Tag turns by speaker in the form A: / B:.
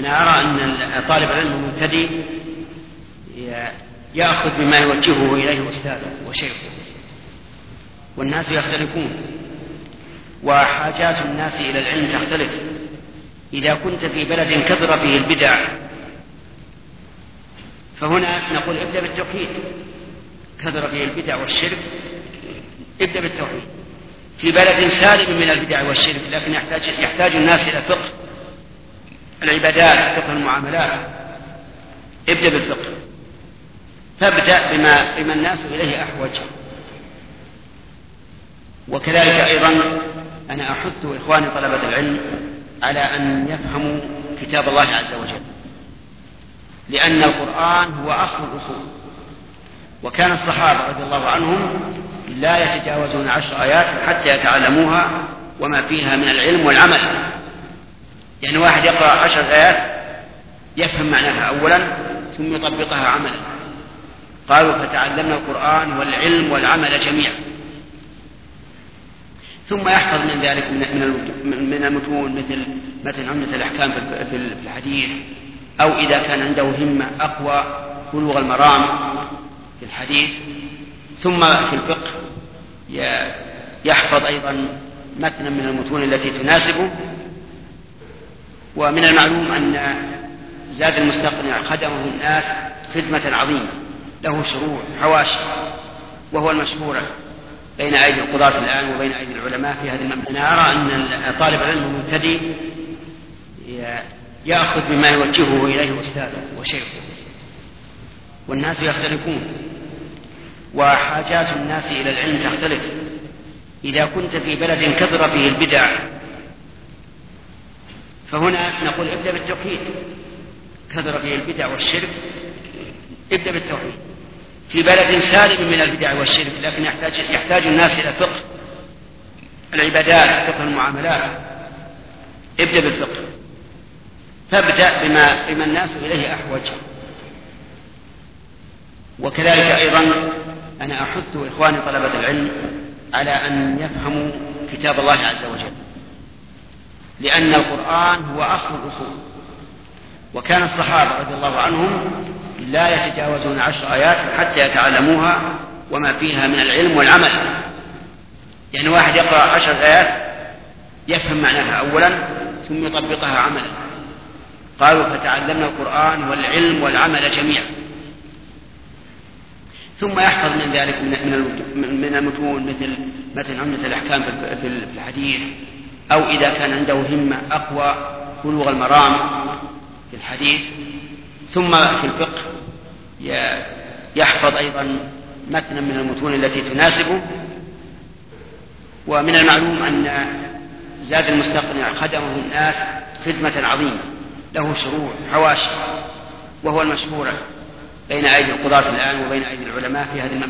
A: أنا أرى أن طالب العلم المبتدئ يأخذ بما يوجهه إليه أستاذه وشيخه، والناس يختلفون وحاجات الناس إلى العلم تختلف. إذا كنت في بلد كثر فيه البدع فهنا نقول ابدأ بالتوحيد، كثر فيه البدع والشرك ابدأ بالتوحيد. في بلد سالم من البدع والشرك لكن يحتاج الناس إلى فقه العبادات، فقه المعاملات، ابدأ بالفقه، فابدأ بما الناس إليه أحوج. وكذلك أيضا أنا أحث إخواني طلبة العلم على أن يفهموا كتاب الله عز وجل، لأن القرآن هو أصل الأصول، وكان الصحابة رضي الله عنهم لا يتجاوزون 10 آيات حتى يتعلموها وما فيها من العلم والعمل. يعني واحد يقرأ 10 آيات يفهم معناها أولا ثم يطبقها عملا. قالوا فتعلمنا القرآن والعلم والعمل جميعا، ثم يحفظ من ذلك من المتون مثل عمدة الأحكام في الحديث، أو إذا كان عنده همة أقوى بلوغ المرام في الحديث. ثم في الفقه يحفظ أيضا متنا من المتون التي تناسبه. ومن المعلوم أن زاد المستقنع خدمه الناس خدمة عظيمة، له شروع حواشي، وهو المشهورة بين أيدي القضاة الآن وبين أيدي العلماء في هذه المملكة. أنا أرى أن طالب العلم المبتدئ يأخذ بما يوجهه إليه أستاذه وشيخه، والناس يختلفون وحاجات الناس إلى العلم تختلف. إذا كنت في بلد كثر فيه البدع فهنا نقول ابدأ بالتوحيد، كثر فيه البدع والشرك ابدأ بالتوحيد. في بلد سالم من البدع والشرك لكن يحتاج الناس إلى فقه العبادات، فقه المعاملات، ابدأ بالفقه، فابدأ بما الناس إليه أحوج. وكذلك أيضا أنا أحث إخواني طلبة العلم على أن يفهموا كتاب الله عز وجل، لأن القرآن هو أصل الأصول، وكان الصحابة رضي الله عنهم لا يتجاوزون 10 آيات حتى يتعلموها وما فيها من العلم والعمل. يعني واحد يقرأ 10 آيات يفهم معناها أولا ثم يطبقها عملا. قالوا فتعلمنا القرآن والعلم والعمل جميعا، ثم يحفظ من ذلك من المتون مثل عمدة الأحكام في الحديث، أو إذا كان عنده همة أقوى بلوغ المرام في الحديث. ثم في الفقه يحفظ أيضا متنا من المتون التي تناسبه. ومن المعلوم أن زاد المستقنع خدمه الناس خدمة عظيمة، له شروع حواشي، وهو المشهورة بين أيدي القضاة الآن وبين أيدي العلماء في هذه المملكة.